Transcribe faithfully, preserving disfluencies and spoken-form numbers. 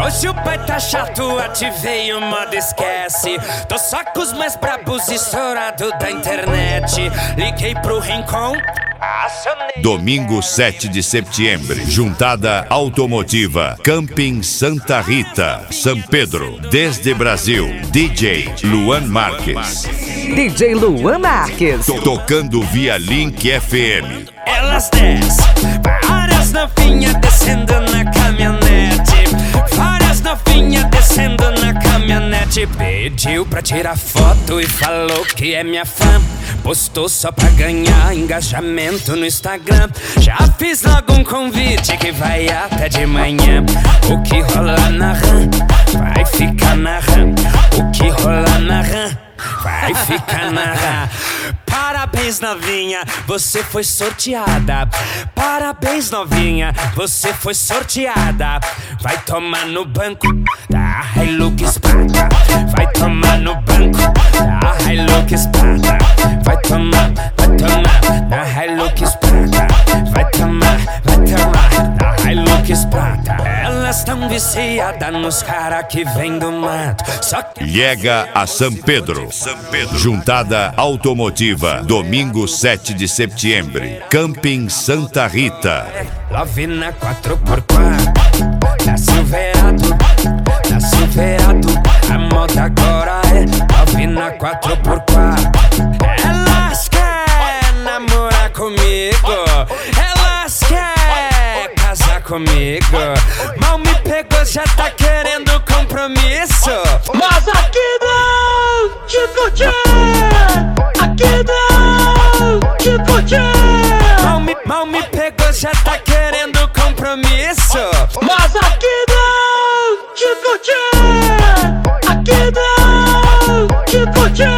Hoje o pai tá chato, ativei o modo esquece. Tô só com os mais brabos estourados da internet. Liguei pro Rincon. Domingo sete de setembro, Juntada Automotiva, Camping Santa Rita, São Pedro. Desde Brasil, D J Luan Marques. D J Luan Marques. Tocando via Link F M. Elas descem, várias novinhas descendo na caminhonete. Várias novinhas descendo na caminhonete. Pediu pra tirar foto e falou que é minha fã. Postou só pra ganhar engajamento no Instagram. Já fiz logo um convite que vai até de manhã. O que rola na RAM vai ficar na RAM. O que rola na RAM vai ficar na RAM. Parabéns, novinha, você foi sorteada. Parabéns, novinha, você foi sorteada. Vai tomar no banco da Hilux Prata. Vai tomar no banco da Hilux Prata. Vai tomar, vai tomar da Hilux Prata. Vai tomar, vai tomar da Hilux Prata. Elas tão viciadas nos cara que vem do mato. Só que Llega a São Pedro. São Pedro. Juntada Automotiva, domingo sete de setembro, Camping Santa Rita. Love na quatro por quatro, na Silverado, na Silverado. A moda agora é love na quatro por quatro. Elas querem namorar comigo, elas querem casar comigo. Mal me pegou, já tá querendo compromisso. Mas aqui não, tipo tchê. Aqui não, tipo tchê. Mal me, mal me pegou, já tá querendo compromisso. Mas aqui não, tipo tchê. Aqui não, tipo tchê.